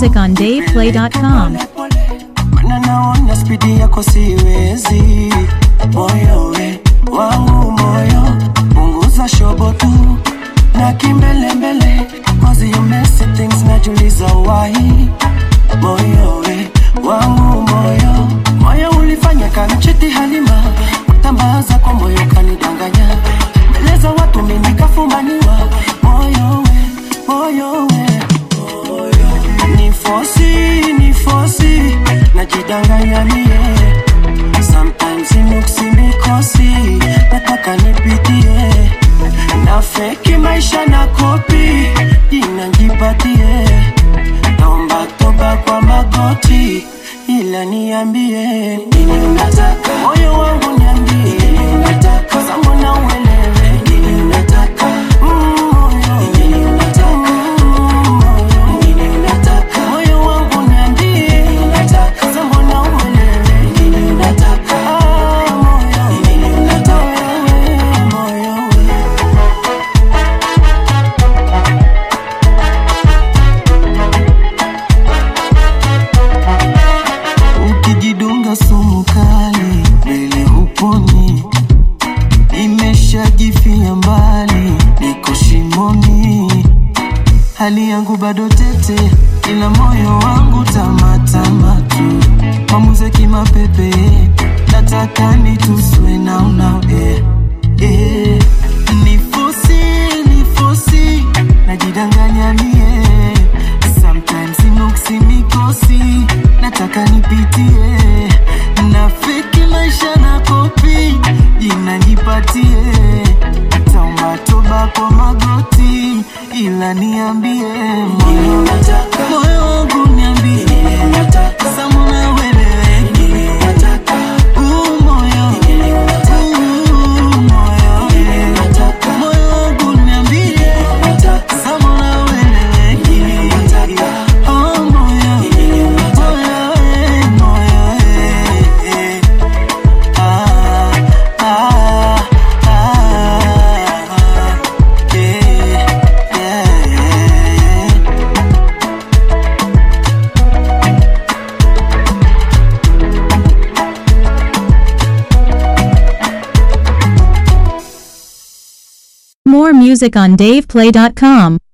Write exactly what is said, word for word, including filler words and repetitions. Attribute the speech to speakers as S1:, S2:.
S1: music on dave play dot com.
S2: Mana naona speedi yako siwezi. Moyo we, wangu moyo, punguza shobo tu na kimbele mbele, cause you messy things najuliza why. Moyo we, wangu moyo, moyo ulifanya kanichiti Halima, kutambaza kwa moyo kanidanganya, beleza watu mimi kafumaniwa. Moyo we, moyo we, moyo ni fosi, ni fosi, najidanganya mie. Sometimes inuksi mikosi, nataka nipitie, na fake maisha na kopi, inanjipatie. Naomba toba kwa magoti, ila niambie nini unataka. Moyo wangu niambie nini unataka. Kama na uelewe nini unataka. Mm, moyo nini unataka. Mm, moyo nini unataka. Moyo wangu niambie nini unataka. Kama na uelewe nini unataka. Ah, moyo nini unataka. Moyo ukijidunga sumu kali mbele huponi, nimeshajifia mbali, niko shimoni. Hali yangu bado tete, ila moyo wangu tamatama tu. Mamuze kimapepe, nataka nituswe now now eh eh. Nifosi, nifosi, najidanganya mie. Sometimes inuksi mikosi, nataka nipitie, na fake maisha na kopi, inanipatie. Taomba toba kwa magoti, ila niambie moyo unataka. Moyo wangu niambie nini unataka. Samu na welewe nini unataka. Uh, moyo nini unataka. Uh, moyo nini unataka. Moyo wangu niambie nini unataka. Samu na welewe nini unataka. Oh, moyo nini unataka. Moyo, moyo, eh, eh. Ah, ah, ah, eh, eh.
S1: More music on dave play dot com.